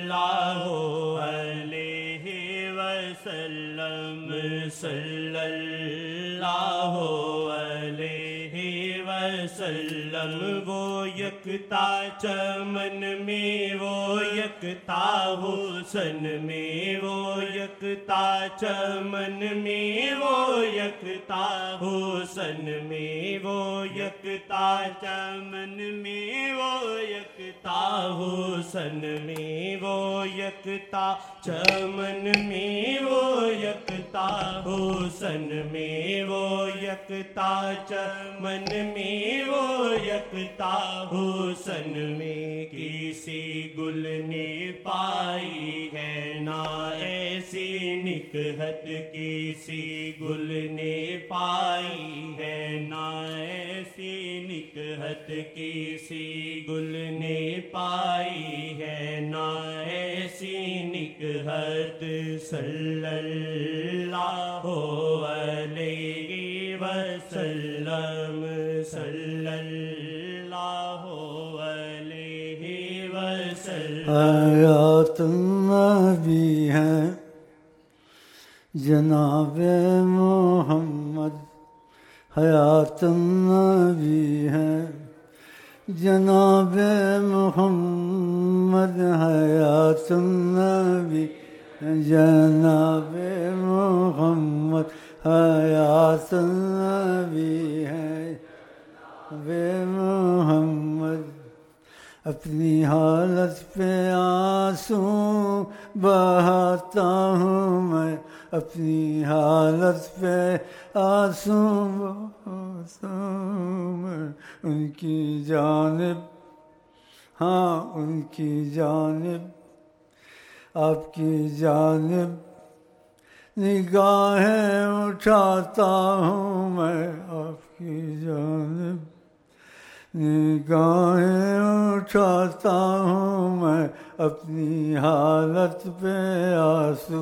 اللہ علیہ وسلم صلی اللہ علیہ وسلم وہ یکتا چمن میں وہ یکتا حسن میں وہ یکتا چمن میں وہ یکتا حسن میں وہ یکتا چمن میں وہ یکتا حسن میں وہ یکتا چمن میں وہ یکتا حسن میں وہ یکتا چمن میں وہ یکتا حسن میں کسی گل نے پائی ہے نہ ایسی نکہت کسی گل نے پائی ہے نہ ایسی نکہت کسی گل نے پائی ہے نہ ایسی نکہت صلی اللہ علیہ وسلم صلی اللہ علیہ وسلم حیات النبی ہے جناب محمد حیات النبی ہے جناب محمد حیات النبی جناب محمد حیات النبی ہے بے محمد اپنی حالت پہ آنسو بہاتا ہوں میں اپنی حالت پہ آنسو بہاتا ہوں میں ان کی جانب ہاں ان کی جانب آپ کی جانب نگاہیں اٹھاتا ہوں میں آپ کی جانب نگاہیں اٹھاتا ہوں میں اپنی حالت پہ آنسو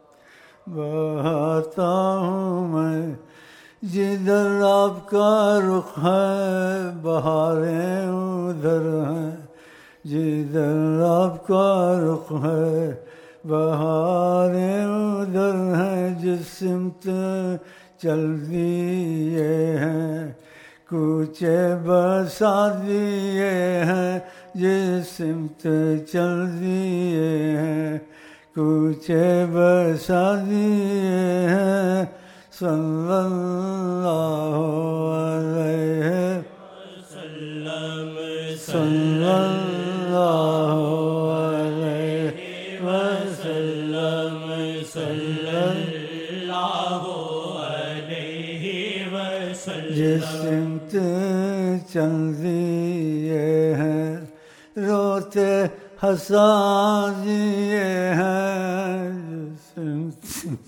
بہاتا ہوں میں جدھر آپ کا رخ ہے بہاریں ادھر ہیں جدھر آپ کا رخ ہے بہاریں ادھر ہیں جس سمت چل دیے ہیں کوچے بسا دیے ہیں جس سمت چل دیے ہیں کوچے بسا دیے ہیں صلی اللہ علیہ وسلم صلی اللہ علیہ وسلم صلی اللہ علیہ وسلم جس سمت چل دیے ہیں روتے ہنسا دیے ہیں جس سمت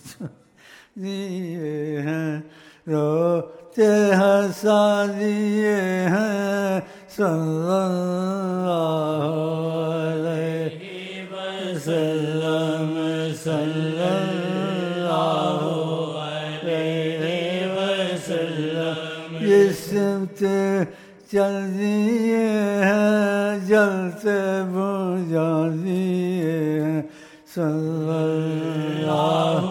دیے ہیں روتے ہنسا دیے ہیں صلی اللہ علیہ وسلم صلی اللہ علیہ وسلم یہ سمت چل دیے ہیں جلتے بجھا دیے ہیں صلی اللہ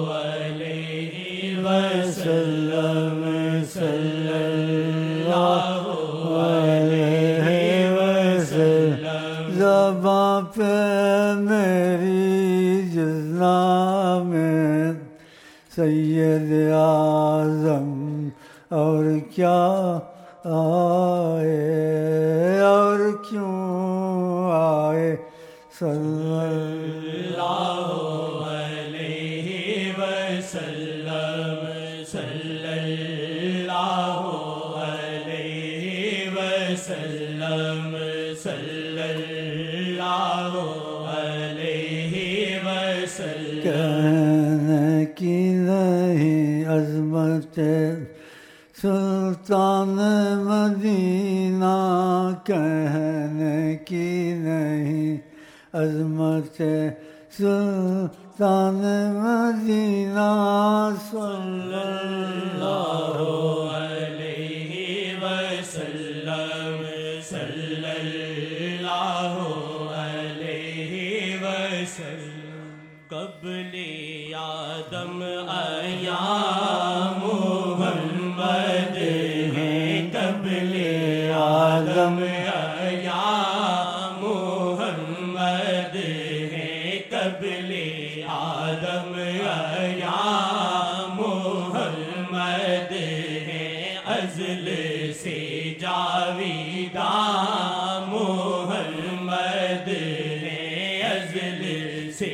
وسلم صلی اللہ علیہ وسلم زباں پہ میری جس نام سید اعظم اور کیا آئے اور کیوں آئے صلی اللہ علیہ وسلم صلی اللہ علیہ وسلم صلی اللہ علیہ وسلم کہنے کی نہیں عظمت سلطان مدینہ کہنے کی نہیں عظمت سلطان مدینہ صلی اللہ علیہ وسلم صلی اللہ علیہ وسلم وسلم قبل آدم ایام محمد ہیں قبل آدم ایام محمد ہیں قبل آدم ایام محمد ہیں ازل سے جاویداں محمد ہیں ازل سے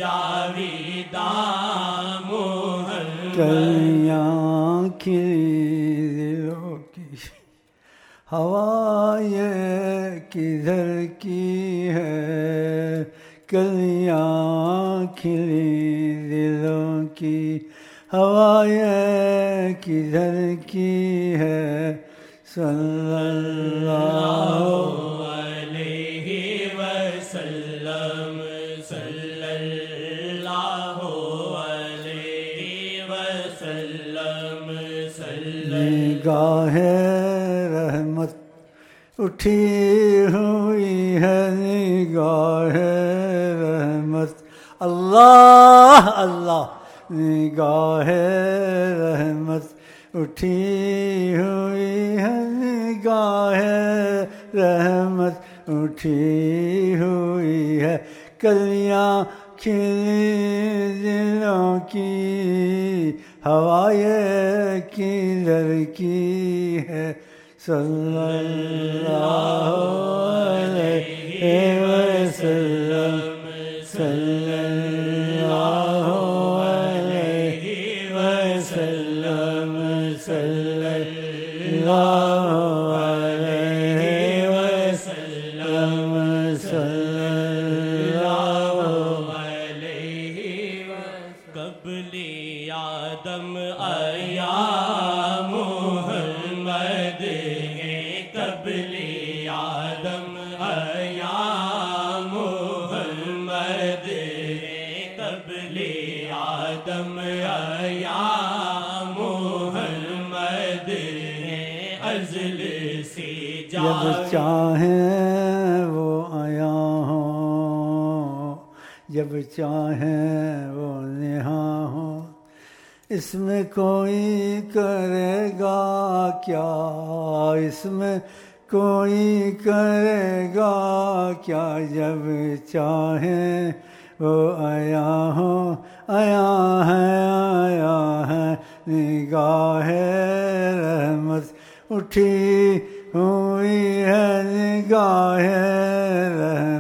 جاویداں محمد کلیاں کھلی دلوں کی ہوا یہ کدھر کی ہے کلیاں کھلی دلوں کی ہوا یہ کدھر کی ہے صلی اللہ علیہ وسلم صلی اللہ علیہ وسلم نگاہ رحمت اٹھی ہوئی ہے نگاہ رحمت اللہ اللہ نگاہ رحمت اٹھی ہوئی ہے نگاہ رحمت اٹھی ہوئی ہے کلیاں کھلی دلوں کی ہوائیں کدھر کی ہے صلی اللہ علیہ وسلم صلی اللہ علیہ وسلم صلی اللہ علیہ وسلم صلی اللہ علیہ قبل آدم ایام محمد ہیں قبل آدم ایام محمد ہیں قبل آدم ایام محمد ہیں ازل سے جب چاہیں وہ آیا ہوں جب چاہیں وہ نہاں ہوں اس میں کوئی کرے گا کیا اس میں کوئی کرے گا کیا جب چاہیں وہ آیا ہوں آیا ہے نگاہ رحمت اٹھی ہوئی ہے نگاہ رحمت